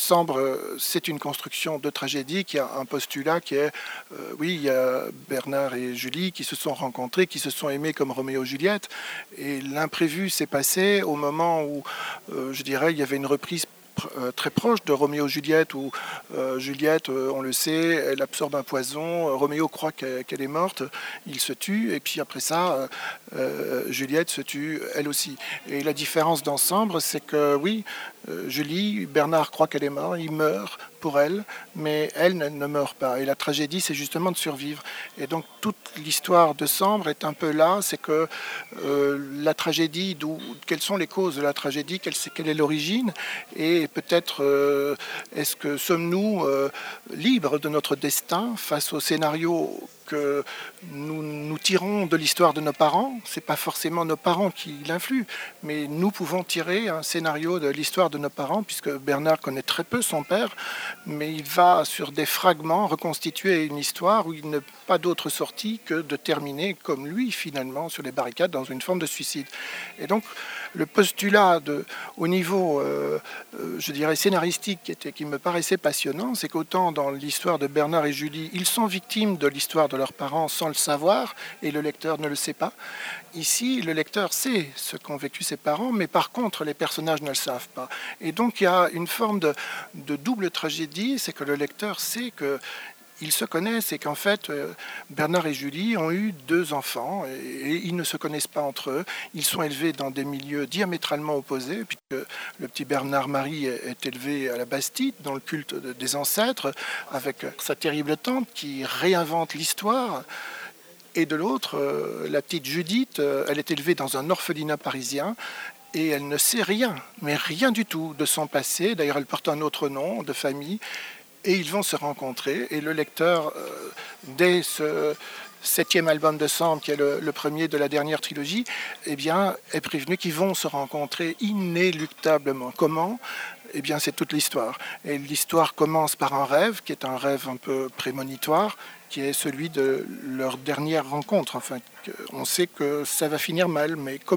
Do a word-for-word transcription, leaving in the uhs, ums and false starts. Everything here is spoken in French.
Sambre, c'est une construction de tragédie qui a un postulat qui est, euh, oui, il y a Bernard et Julie qui se sont rencontrés, qui se sont aimés comme Roméo et Juliette, et l'imprévu s'est passé au moment où, euh, je dirais, il y avait une reprise très proche de Roméo et Juliette où euh, Juliette, euh, on le sait, elle absorbe un poison, euh, Roméo croit qu'elle, qu'elle est morte, il se tue et puis après ça euh, Juliette se tue elle aussi. Et la différence dans Sambre, c'est que oui, euh, Julie, Bernard croit qu'elle est morte, il meurt pour elle, mais elle ne, ne meurt pas. Et la tragédie, c'est justement de survivre. Et donc toute l'histoire de Sambre est un peu là, c'est que euh, la tragédie, d'où, quelles sont les causes de la tragédie, quelle, quelle est l'origine, et peut-être euh, est-ce que sommes-nous euh, libres de notre destin face au scénario que nous, nous tirons de l'histoire de nos parents. C'est pas forcément nos parents qui l'influent, mais nous pouvons tirer un scénario de l'histoire de nos parents, puisque Bernard connaît très peu son père, mais il va sur des fragments reconstituer une histoire où il n'a pas d'autre sortie que de terminer comme lui finalement sur les barricades dans une forme de suicide. Et donc le postulat de, au niveau, euh, euh, je dirais, scénaristique qui, était, qui me paraissait passionnant, c'est qu'autant dans l'histoire de Bernard et Julie, ils sont victimes de l'histoire de leurs parents sans le savoir, et le lecteur ne le sait pas. Ici, le lecteur sait ce qu'ont vécu ses parents, mais par contre, les personnages ne le savent pas. Et donc, il y a une forme de, de double tragédie, c'est que le lecteur sait que ils se connaissent et qu'en fait, Bernard et Julie ont eu deux enfants et ils ne se connaissent pas entre eux. Ils sont élevés dans des milieux diamétralement opposés, puisque le petit Bernard-Marie est élevé à la Bastide, dans le culte des ancêtres, avec sa terrible tante qui réinvente l'histoire. Et de l'autre, la petite Judith, elle est élevée dans un orphelinat parisien, et elle ne sait rien, mais rien du tout de son passé. D'ailleurs, elle porte un autre nom de famille. Et ils vont se rencontrer, et le lecteur, euh, dès ce septième album de Sambre, qui est le, le premier de la dernière trilogie, eh bien, est prévenu qu'ils vont se rencontrer inéluctablement. Comment ? Eh bien, c'est toute l'histoire. Et l'histoire commence par un rêve, qui est un rêve un peu prémonitoire, qui est celui de leur dernière rencontre. Enfin, on sait que ça va finir mal, mais comment ?